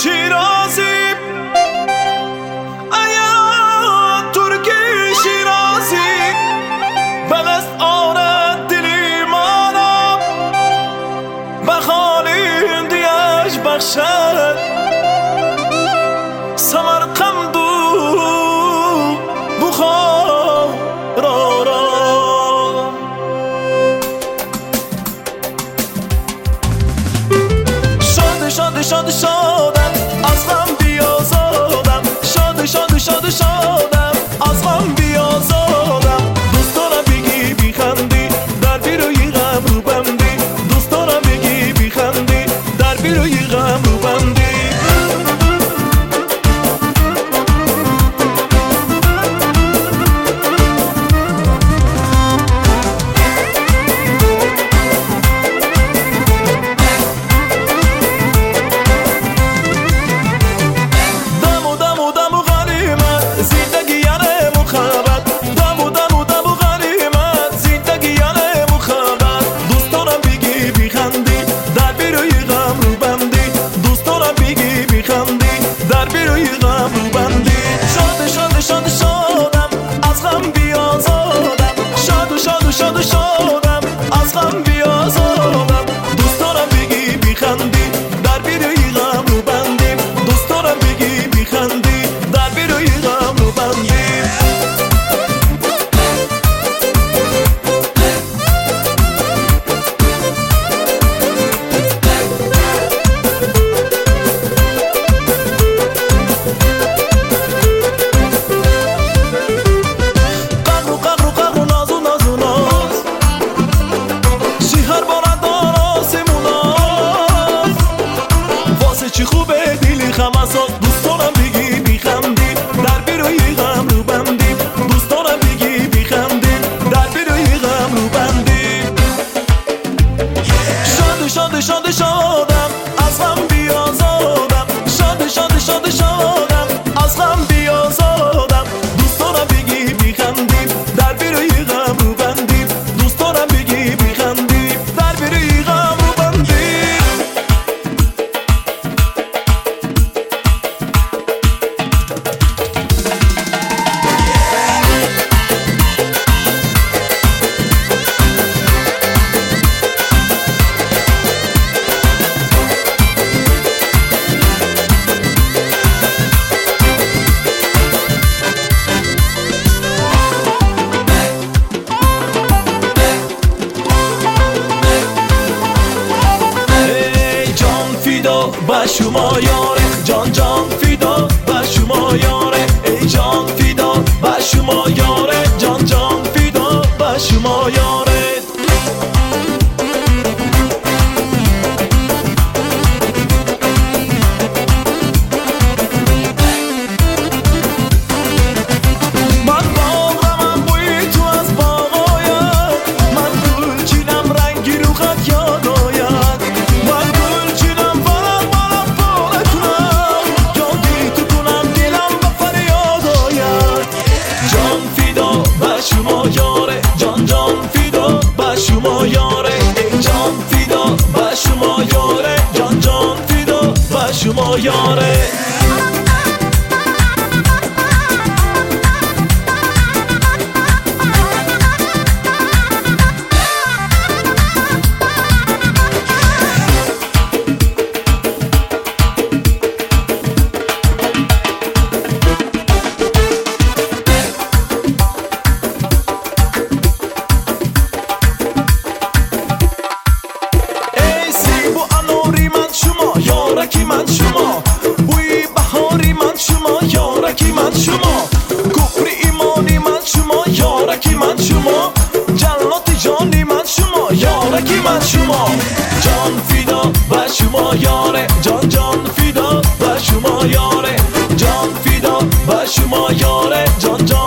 شیرازی ایا ترکی شیرازی بلست آرد دلی مانا بخالین دیش بخشد سمرقندو بخارا شاد شادم از غم بیازادم شاد شادم از غم بیازادم دوست دارم بگی بیخندی در بیروی غم رو بندی دوست دارم بگی بیخندی در بیروی غم رو بندی چی خوبه دیلی خمسات دوست دارم بگی بیخندی در بیروی غم رو بندی دوست دارم بگی بیخندی در بیروی غم رو بندی شادم از غم بیازادم شادم از غم بیازادم دوست دارم بگی بیخندی در بیروی غم رو بندی دوست دارم بگی بیخندی در بیروی غم رو بندی با شما یاره جان فیدا با شما یاره ای جان فیدا با شما یاره جان فیدا با شما یاره من باغمم بوی تو از باغاید من گل چینم رنگی رو خط یاد آید من گل چینم شما یاره جان فیدا با شما یاره ای جان فیدا با شما یاره جان فیدا با شما یاره یارکی من شما بوی بهاری من شما یارکی من شما کفر ایمانی من شما یارکی من شما جلات جانی من شما یارکی من شما جان فیدا با شما یاره جان فیدا با شما یاره جان فیدا با شما یاره جان